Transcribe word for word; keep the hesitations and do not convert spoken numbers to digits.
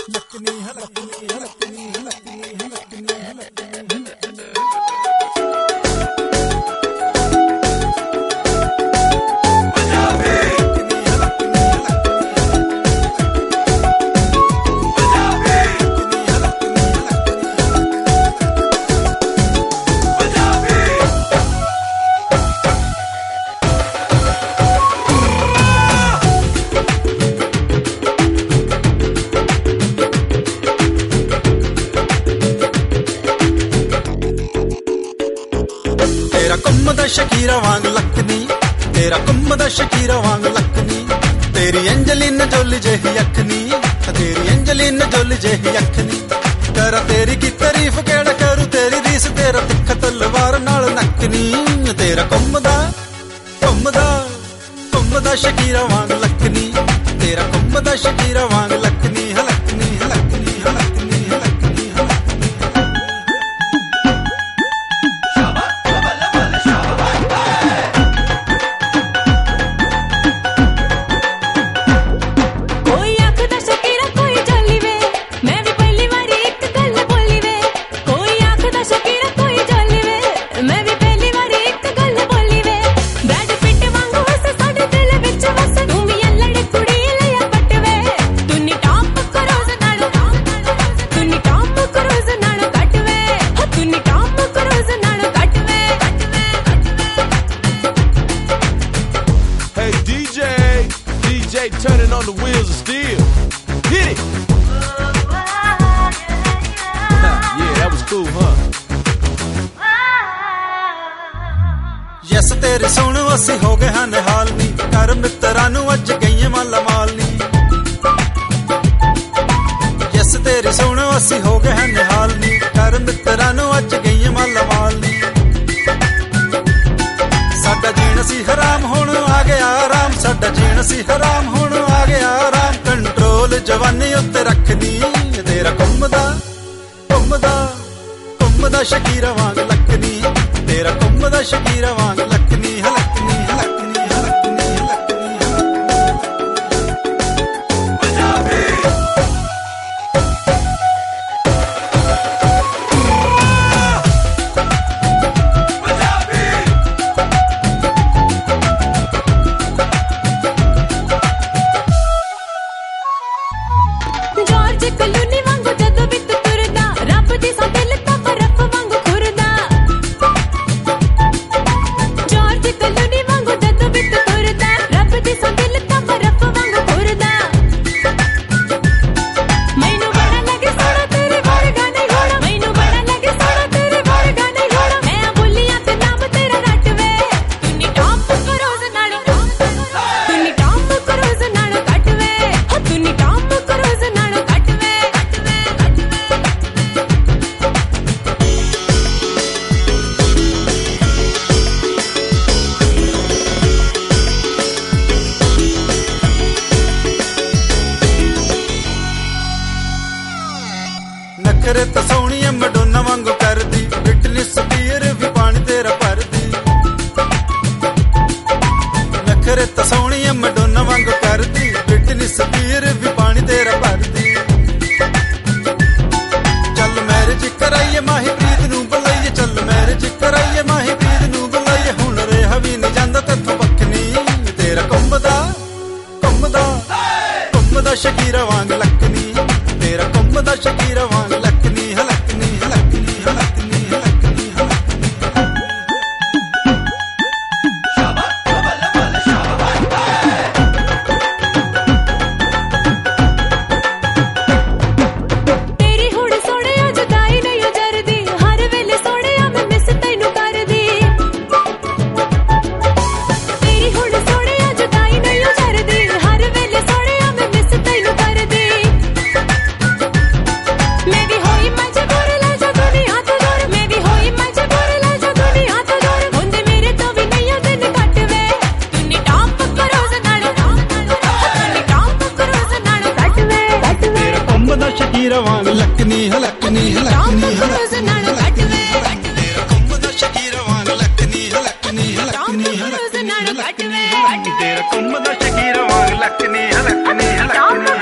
लकनी हलकनी हलकनी हलकनी हलकनी हलकनी तेरा कुम दा शकीरा वांग लकनी तेरा कुम दा शकीरा वांग लकनी तेरी अंजलिन जोली जेही अखनी तेरी अंजलिन जोली जेही अखनी तेरा तेरी की तारीफ केड़ा करूं तेरी रीस तेरा तिख तलवार नाल नकनी तेरा कुम दा कुम दा कुम दा शकीरा वांग लकनी तेरा कुम दा शकीरा वांग लकनी हलकनी हलकनी हलकनी हलकनी turning on the wheels of steel. Hit it! Yeah, that was cool, huh? Yes, तेरे सोनू असी हो गए हैं निहाल नी कर मित्रा नू अज गई माला माल नी Yes, तेरे सोनू असी हो गए हैं निहाल नी कर मित्रा नू अज गई माला माल नी साडा जीण सी हराम हुण आ गया आराम साडा जीण सी हराम हुण आ गया आराम कंट्रोल जवानी उत्ते रखनी तेरा कुम दा कुम दा कुम दा शकीरा वांग लकनी तेरा कुम दा शकीरा वांग लकनी हलकनी हलकनी हलकनी जॉर्ज कलूनी वांगू जदों भी तू तुरदा रब दी सा दिल ता बर्फ वांगू खुरदा जॉर्ज कलूनी वांगू जदों भी तू तुरदा रब दी सा दिल ता बर्फ वांगू खुरदा मैनू बड़ा लगे सोना तेरे वर्गा नहीं होना मैनू बड़ा लगे सोना तेरे वर्गा नहीं होना मैं बोलियां ते नाम तेरा रट वे तू नी टॉप करोज नाल तू नी टॉप करोज नाल कट वे हो तू नी टॉप करोज नाल कट वे कट वे कट वे नखरे तो सोहणिया मडोना वांगू करदी ब्रिटनी स्पीयर भी पानी तेरा भरदी नखरे तो सोहणिया मडोना वांगू करदी ब्रिटनी स्पीयर भी पानी तेरा भरदी चल मैरिज कराइए माही प्रीत नू बुलाइए चल मैरिज कराइए माही प्रीत नू बुलाइए हुण रेहा भी नहीं जांदा तेथों बखनी तेरा कुंभ दा कुंभ दा कुंभ दा शकीरा वांग लकनी तेरा कुंभ दा शकीरा वांग लकनी हलकनी हलकनी हलकनी हलकनी तेरी हुण सोहणिया जुदाई नहीं उजरदी हर वेले सोहणिया मैं मिस तैनू करदी तेरी हुण सोहणिया जुदाई नहीं उजरदी हर वेले सोहणिया मैं मिस तैनू करदी मैं भी होई मजबूर ले जा दुनिया तो दूर मैं भी होई मजबूर ले जा दुनिया तो दूर हुंदे मेरे तो भी नहीं ओ दिन कट वे तू नी टॉप करोज नाल तू नी टॉप करोज नाल कट वे कट वे तेरा कुंभ दा शकीरा वांग लकनी हलकनी हलकनी करोज नाल कट वे तेरा कुंभ दा शकीरा वांग लकनी हलकनी हलकनी करोज नाल कट वे तेरा कुंभ दा शकीरा वांग लकनी हलकनी हलकनी